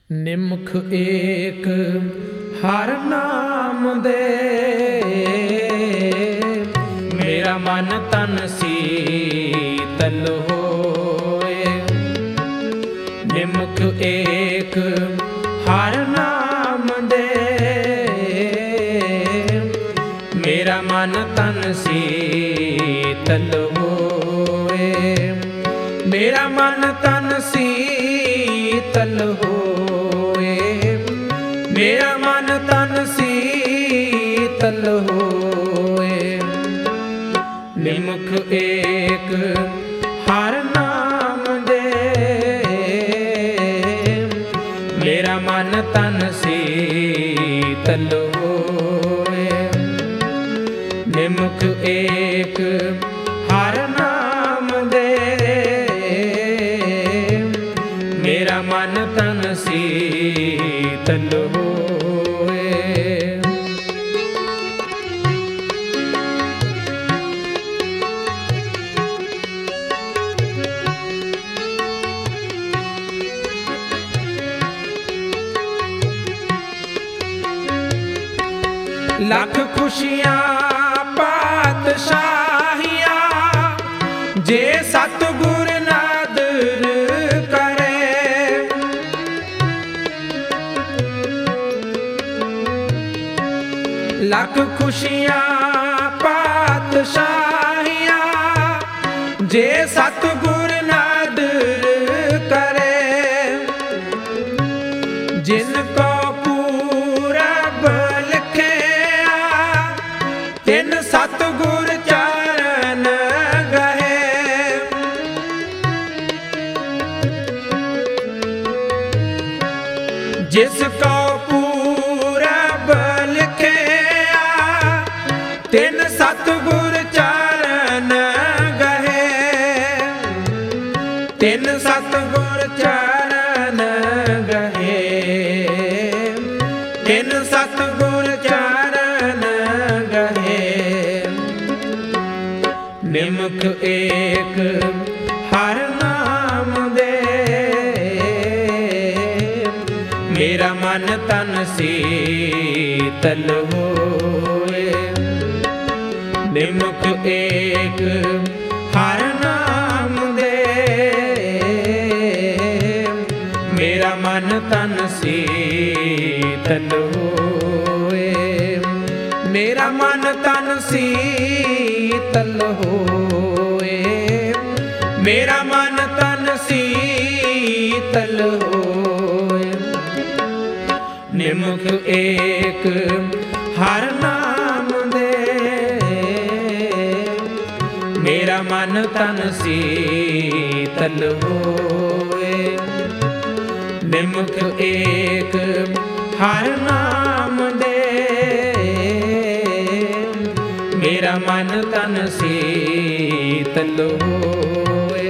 ਨਿਮਖ ਏਕ ਹਰ ਨਾਮ ਦੇ, ਮੇਰਾ ਮਨ ਤਨ ਸੀਤਲ ਹੋਏ। ਨਿਮਖ ਏਕ ਹਰ ਨਾਮ ਦੇ, ਮੇਰਾ ਮਨ ਤਨ ਸੀਤਲ ਹੋਏ। ਮੇਰਾ ਮਨ ਤਨ ਸੀਤਲ ਹੋਏ, ਮੇਰਾ ਮਨ ਤਨ ਸੀਤਲ ਹੋਏ। ਨਿਮਖ ਏਕ ਹਰ ਨਾਮ ਦੇ, ਮੇਰਾ ਮਨ ਤਨ ਸੀਤਲ ਹੋਏ। ਨਿਮਖ ਏਕ ਹਰ ਨਾਮ ਦੇ, ਮੇਰਾ ਮਨ ਤਨ ਸੀਤਲ ਹੋਏ। ਲੱਖ ਖੁਸ਼ੀਆਂ ਪਾਤਸ਼ਾਹੀਆਂ, ਜੇ ਸਤਿਗੁਰ ਨਾਦਰ ਕਰੇ। ਲੱਖ ਖੁਸ਼ੀਆਂ ਪਾਤਸ਼ਾਹੀਆਂ, ਜੇ ਸਤਿਗੁਰ ਨਾਦਰ ਕਰੇ। ਜਿਨ ਕੋ ਪੂਰਬ ਲਿਖਿਆ, ਤਿਨ ਸਤਿਗੁਰ ਚਰਨ ਗਏ। ਜਿਸ ਕੋ ਪੂਰਬ ਲਿਖਿਆ, ਤਿਨ ਸਤਿਗੁਰ ਚਰਨ ਗਏ। ਤਿਨ ਸਤਿਗੁਰ ਚਰਨ ਗਏ, ਤਿਨ ਸਤਿਗੁਰ ਚਰਨ ਗਏ। ਨਿਮਖ ਏਕ ਹਰ ਨਾਮ ਦੇ, ਮੇਰਾ ਮਨ ਤਨ ਸੀਤਲ ਹੋਏ। ਨਿਮਖ ਏਕ ਹਰ ਨਾਮ ਦੇ, ਮੇਰਾ ਮਨ ਤਨ ਸੀਤਲ ਹੋਏ। ਮੇਰਾ ਮਨ ਤਨ ਸੀਤਲ ਹੋਏ, ਮੇਰਾ ਮਨ ਤਨ ਸੀਤਲ ਹੋਏ। ਨਿਮਖ ਏਕ ਹਰ ਨਾਮ ਦੇ, ਮੇਰਾ ਮਨ ਤਨ ਸੀਤਲ ਹੋਏ। ਨਿਮਖ ਏਕ ਹਰ ਨਾਮ ਦੇ, ਮੇਰਾ ਮਨ ਤਨ ਸੀਤਲ ਹੋਏ।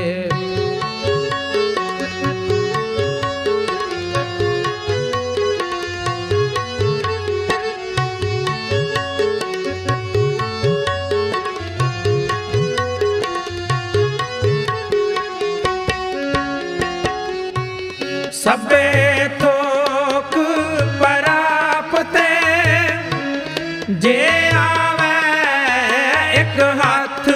ਸਭੇ ਥੋਕ ਪਰਾਪਤੇ, ਜੇ ਆਵੇ ਇੱਕ ਹੱਥ।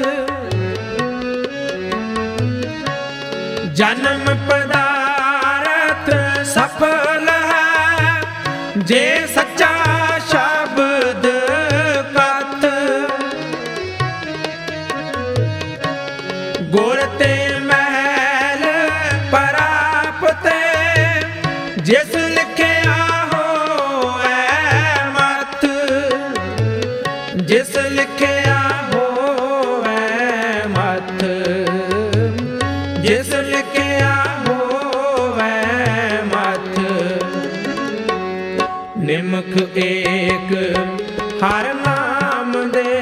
ਜਨਮ ਪਦਾਰਥ ਸਫਲ ਹੈ, ਜੇ ਸੱਚਾ ਸ਼ਬਦ ਕਥ। ਗੁਰ ਤੇ ਮਹਿਲ ਪਰਾਪਤੇ, ਜਿਸ ਲਿਖਿਆ ਹੋਵੇ ਮੱਥ। ਜਿਸ ਲਿਖਿਆ ਹੋਵੇ ਮੱਥ, ਜਿਸ ਲਿਖਿਆ ਹੋਵੇ ਮੱਥ। ਨਿਮਖ ਏਕ ਹਰ ਨਾਮ ਦੇ,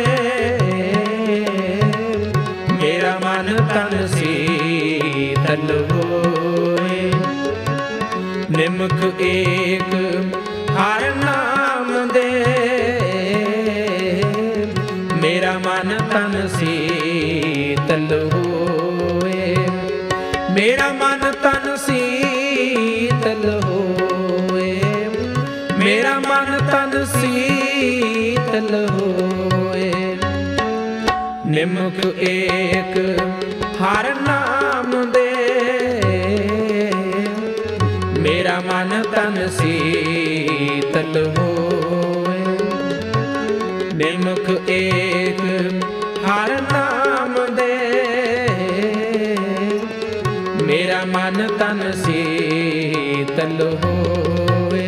ਮੇਰਾ ਮਨ ਤਨ ਸੀਤਲ ਹੋਏ। ਨਿਮਖ ਏਕ ਹਰ ਨਾਮ ਦੇ, ਮੇਰਾ ਮਨ ਤਨ ਸੀਤਲ ਹੋਏ। ਮੇਰਾ ਮਨ ਤਨ ਸੀਤਲ मेरा मन तन शीतल होए। निम्क एक हर नाम दे, मेरा मन तन शीतल होए। निम्क एक हर नाम दे, मेरा मन तन शीतल होए।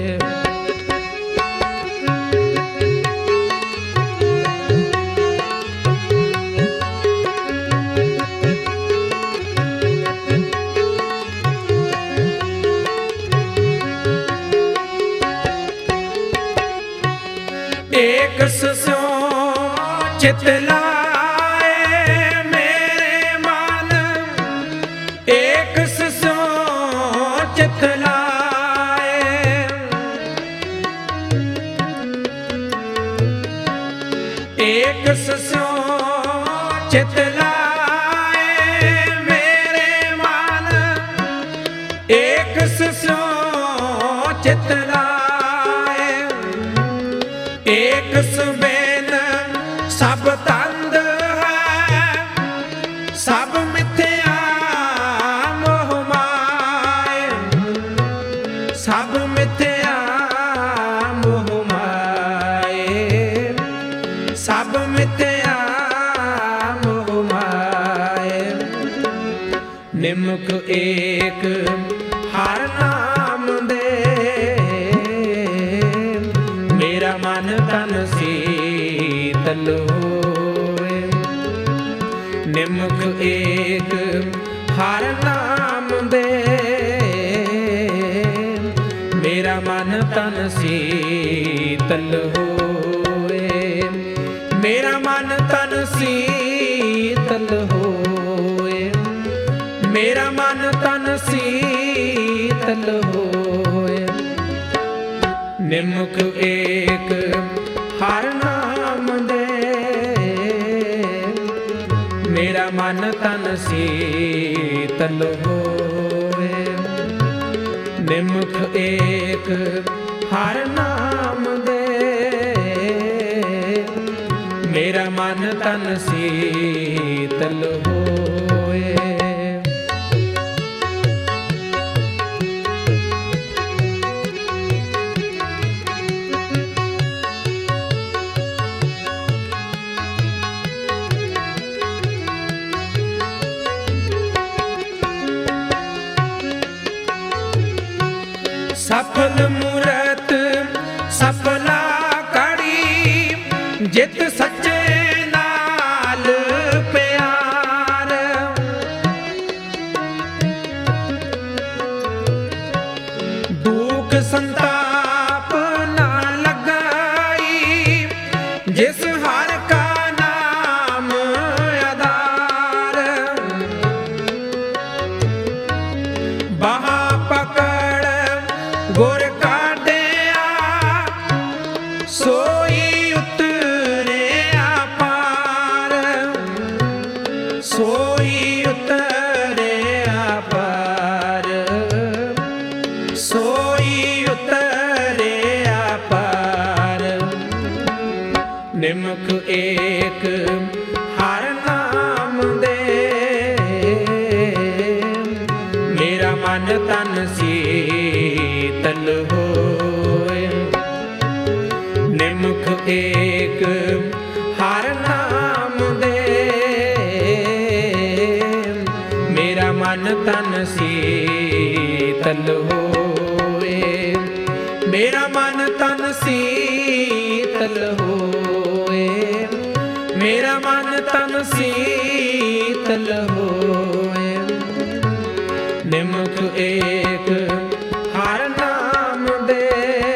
एक सो चित लाए मेरे मन, एक सो चित लाए। एक सो चित लाए मेरे मन, एक सो चित लाए। एक सुबेन सब तंद है, सब मिथ्या मोह माए। सब मिथ्या मोह माए, सब मिथ्या मोह माए। निम्क एक हर नाम दे, मेरा मन तन शीतल होए। निम्क एक हर नाम दे, मेरा मन तन शीतल होए। मेरा मन तन शीतल होए, मेरा मन तन शीतल होए। निम्क एक हर नाम दे, मेरा मन तन शीतल होए। निम्क एक हर नाम दे, मेरा मन तन शीतल होए। सफल मूरत सफला कड़ी, जित सच्चे नाल प्यार। दुख संताप ना लगाई, जिस हर का नाम आधार। बहा पकड़ गुर काढ़िया, सोई उतरे पार। सोई उतरे पार, सोई उतरे पार। निम्क एक हर नाम दे, मेरा मन तन शीतल होए। निम्क एक हर नाम दे, मेरा मन तन शीतल होए। मेरा मन तन शीतल होए, मेरा मन तन शीतल होए। निम्क एक हर नाम दे,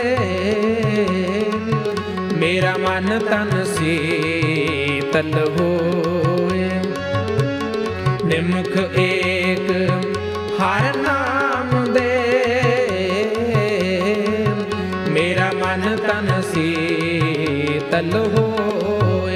मेरा मन तन शीतल होए। निम्क एक हर नाम दे, मेरा मन तन शीतल होए।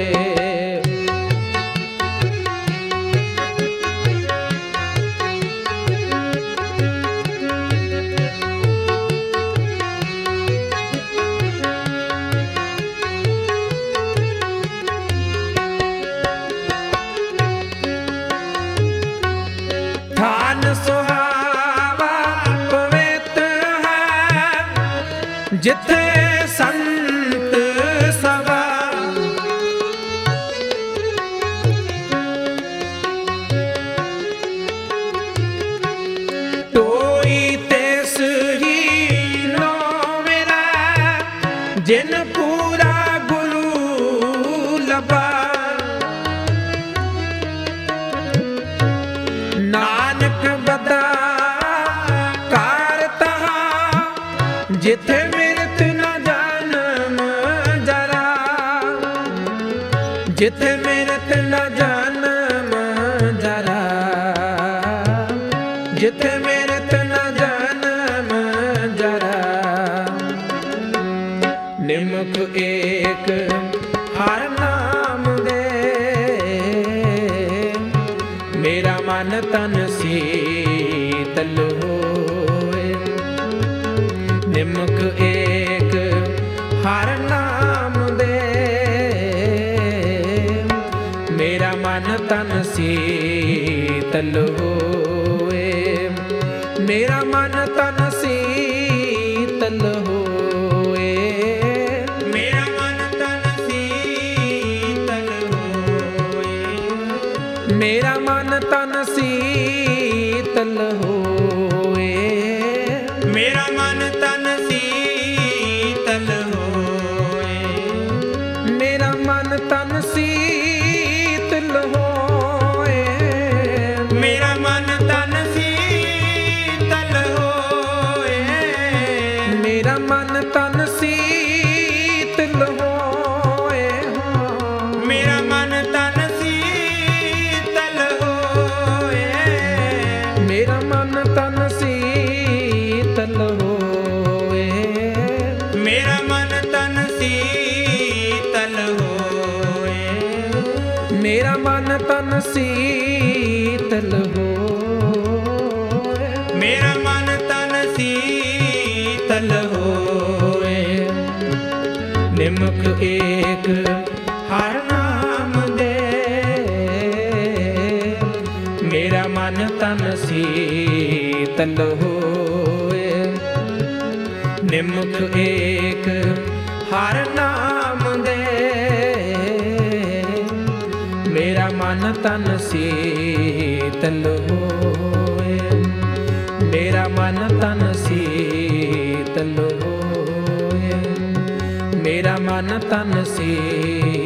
ਜਿੱਥੇ ਸੰਤ ਸਭਾ ਟੋਈ ਤਿਸ ਹੀ ਨੋ ਮੇਰਾ ਜਿਨ ਪੂਰਾ ਗੁਰੂ ਲੱਭਾ ਨਾਨਕ ਬਦਾ ਕਾਰ ਤਹਾ ਜਿਥੇ ਮਿਰਤ ਨ ਜਨਮ ਜਰਾ ਜਿਥੇ ਮਿਰਤ ਨ ਜਨਮ ਜਰਾ ਜਿਥੇ ਮਿਰਤ ਨ ਜਨਮ ਜਰਾ ਨਿਮਕ ਏਕ ਹਰ ਨਾਮ ਦੇ ਮੇਰਾ ਮਨ ਤਨ ਸੀਤਲ ਹੋਏ ਨਿਮਕ ਏਕ ਹਰ ਨਾਮ ਦੇ ਮੇਰਾ ਮਨ ਤਨ ਸੀਤਲ ਹੋਏ ਮੇਰਾ ਮਨ ਤਨ ਸੀਤਲ ਹੋਏ ਮੇਰਾ ਮਨ ਤਨ ਸੀਤਲ ਹੋਏ ਮੇਰਾ ਮਨ ਤਨ ਸੀਤਲ ਹੋਏ ਮੇਰਾ ਮਨ ਤਨ ਸੀਤਲ ਹੋਏ ਮੇਰਾ ਮਨ ਤਨ ਸੀਤਲ ਹੋਏ ਮੇਰਾ ਮਨ ਤਨ ਸੀਤਲ ਹੋਏ ਮੇਰਾ ਮਨ ਤਨ ਸੀਤਲ ਹੋਏ ਮੇਰਾ ਮਨ ਤਨ ਸੀਤਲ ਹੋਏ ਮੇਰਾ ਮਨ ਤਨ ਸੀਤਲ ਹੋਏ ਮੇਰਾ ਮਨ ਤਨ ਸੀਤਲ ਹੋਏ ਮੇਰਾ ਮਨ ਤਨ ਸੀਤਲ ਹੋਏ ਮੇਰਾ ਮਨ ਤਨ ਸੀਤਲ ਹੋਏ ਨਿਮਕ ਏਕ ਹਰ ਨਾਮ ਦੇ ਮੇਰਾ ਮਨ ਤਨ ਸੀਤਲ ਹੋਏ ਨਿਮਕ ਏਕ ਹਰ ਨਾਮ ਦੇ ਮੇਰਾ ਮਨ ਤਨ ਸੀਤਲ ਹੋਏ ਮੇਰਾ ਮਨ ਤਨ ਸੀਤਲ ਹੋਏ ਮੇਰਾ ਮਨ ਤਨ ਸੀਤਲ